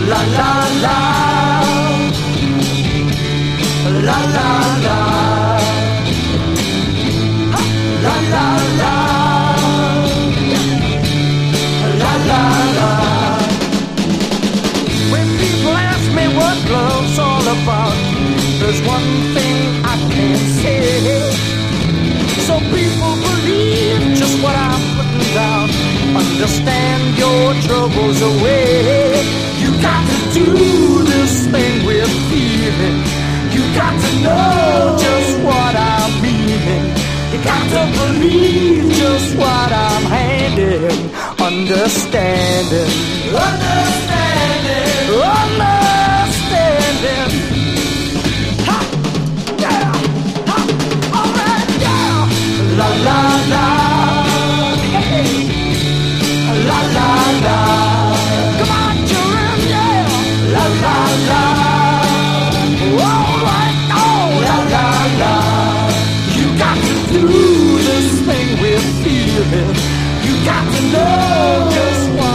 La la la, la la la, la la la, la la la. When people ask me what love's all about, there's one thing I can't say. So people believe just what I'm putting down. Understand your troubles away. You got to do this thing with feeling. You got to know just what I'm meaning. You got to believe just what I'm handing. Understanding, understanding, understanding. Ha! Yeah! Ha! All right, yeah! La la la, hey! La la la, come on, children, yeah! La la la, all right, oh! La la la, you got to do this thing with feeling. You got to know just what